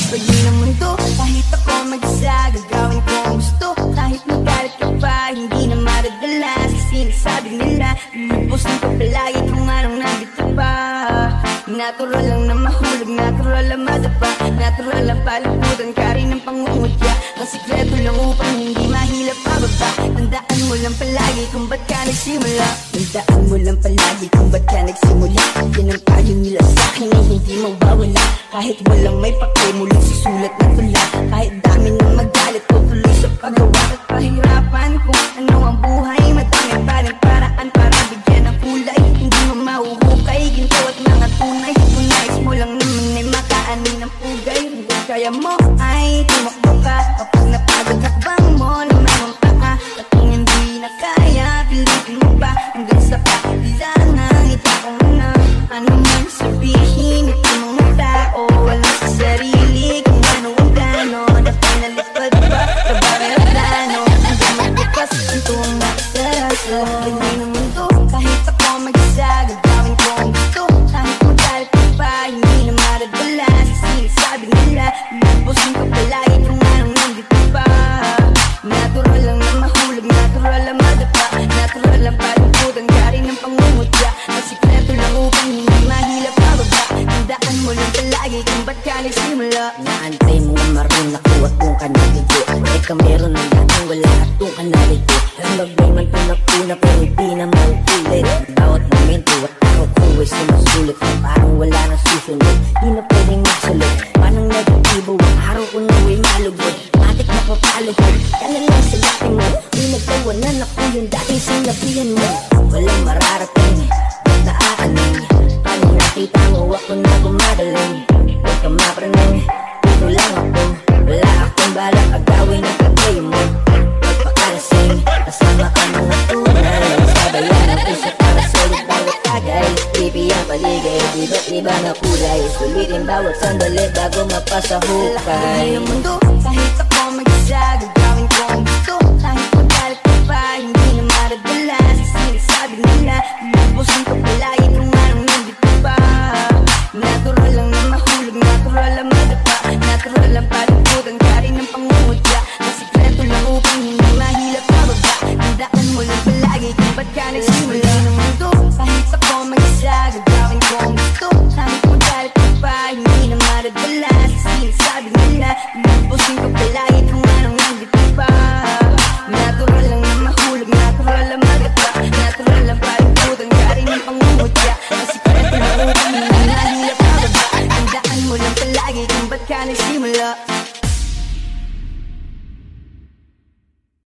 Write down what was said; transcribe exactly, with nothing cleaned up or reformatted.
Pwede ng mundo, kahit ako mag-isa, gagawin ko ang gusto. Kahit magalit ka pa, hindi na maradala sa sinasabi nila. Lulubusin ko palagi kung anong nandito pa. Natural lang na mahulog, natural lang madapa, natural lang palaputan ka rin ng pangungutya. Ang sikreto lang upang hindi mahilap pababa. Tandaan mo lang palagi kung ba't ka nagsimula. Tandaan mo lang palagi kung ba't ka nagsimula. Yan ang payo nila sa'kin ay hindi mawawala. Kahit walang may pake, muling susulat na tula. Kahit dami ng magalit o tuloy sa paggawa at pahirapan. Kung ano ang buhay, madami pa rin paraan para bigyan ng kulay. Hindi mo mahuhukay, ginto at mga tunay. Kung nais mo lang naman ay makaanin ng pugay. Kung kaya mo ay tumakbo ka. Kapag napagod hakbang mo, lumamang pa ka. At kung hindi na kaya, pilitin mo pa hanggang sa pakitilangan. Ikaw na ano man sabihin, ito mga tao wala sa sarili. Kung ano ang plano, na pinalipad ba sa bagay ang plano. Hanggang magbukas ang tuwang nakasarasa. Hindi ng mundo, kahit ako mag-isa, gagawin ko ang gusto. Kahit magalit ka pa, hindi na maradala sa sinasabi nila. Lulubusin ko palagi kung anong nandito pa. Natural lang na mahulog, natural lang madapa, natural lang paluputan ka rin ng pangungutya. Ang sikreto lang upang hindi mahilap pababa. Tandaan mo lang palagi kung ba't ka nagsimula. Naantay mo nga maroon ako at kung ka naligo. Eka meron ng dating wala at kung ka naligo. Ang magbay man tunap-una pero hindi na mauulit. Bawat momento at ako ko ay sumusulit. Parang wala na susunod, di na pwedeng masulot. Parang negatibo ang araw ko na ay malugod. Matik na papaluhod, yan lang sa dati mo. Di nagtawanan ako yung dating sinabihan mo. Walang mararating, ba't naaaning? Paano nakita mo ako na gumagaling? Huwag ka mapraning, dito lang ako. Wala akong balak agawin ang kagay mo. Pagpakalasing, kasama ka mga tunay. Sabayan ang puso para sulit bawat tagay. Pipi ang paligay, iba't iba na kulay. Sulitin bawat sandali bago mapasa hukay. Ng mundo, kahit ako mag-isa, gagawin ko ang gusto. Kahit magalit ka pa, hindi na maradala sa sinasabi nila. Lulubusin ko palagi kung anong nandito pa. Natural lang na mahulog, natural lang madapa, natural lang palaputan ka rin ng pangungutya. Ang sikreto lang upang hindi mahilap pababa. Tandaan mo lang palagi kung ba't ka nagsimula. Ng mundo, kahit ako mag-isa, gagawin ko ang gusto. Kahit magalit ka pa, hindi na maradala sa sinasabi nila. Lulubusin ko palagi kung anong nandito pa. Natural lang na mahulog, natural lang madapa, natural lang palaputan ka rin ng pangungutya. Ang sikreto lang upang hindi mahilap pababa. Tandaan mo lang palagi kung ba't ka nagsimula.